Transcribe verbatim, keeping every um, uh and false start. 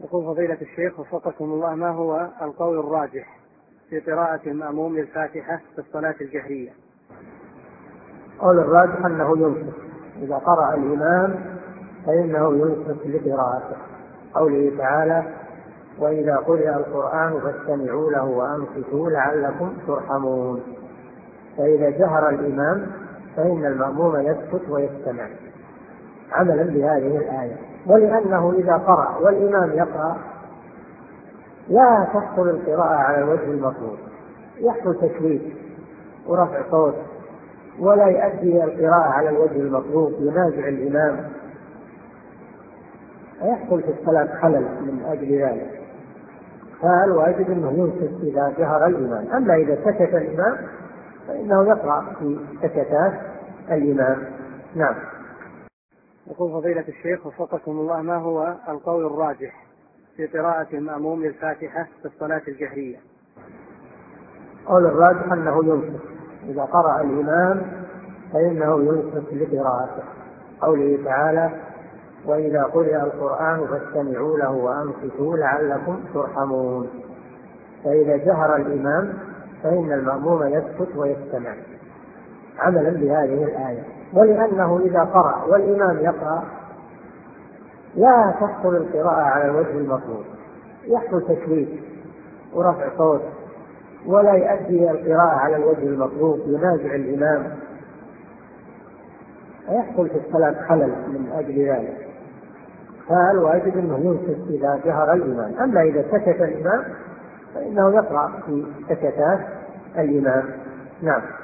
يقول فضيلة الشيخ وفقكم الله، ما هو القول الراجح في قراءة المأموم للفاتحة في الصلاة الجهرية؟ قول الراجح أنه ينصت إذا قرأ الإمام، فإنه ينصت لقراءته. قوله تعالى: وإذا قرئ القرآن فاستمعوا له وأنصتوا لعلكم ترحمون. فإذا جهر الإمام فإن المأموم يسكت ويستمع عملا بهذه الآية. ولأنه إذا قرأ والإمام يقرأ لا تحصل القراءة على الوجه المطلوب، يحصل تشويش ورفع صوت، ولا يؤدي القراءة على الوجه المطلوب، ينازع الإمام، يحصل في الصلاة خلل من أجل ذلك. فالواجب أنه ينصت إذا جهر الإمام. أما إذا سكت الإمام فإنه يقرأ في سكتات الإمام. نعم. يقول فضيلة الشيخ وفقكم الله، ما هو القول الراجح في قراءة المأموم للفاتحة في الصلاة الجهرية؟ قول الراجح أنه ينصت إذا قرأ الإمام، فإنه ينصت لقراءته. قوله تعالى: وإذا قرئ القرآن فاستمعوا له وأنصتوا لعلكم ترحمون. فإذا جهر الإمام فإن المأموم يسكت ويستمع عملا بهذه الآية. ولأنه إذا قرأ والإمام يقرأ لا تحصل القراءة على الوجه المطلوب، يحصل تشويش ورفع صوت، ولا يؤدي القراءة على الوجه المطلوب، ينازع الإمام، يحصل في الصلاة خلل من أجل ذلك. فالواجب أنه ينصت إذا جهر الإمام. أما إذا سكت الإمام فإنه يقرأ في سكتات الإمام. نعم.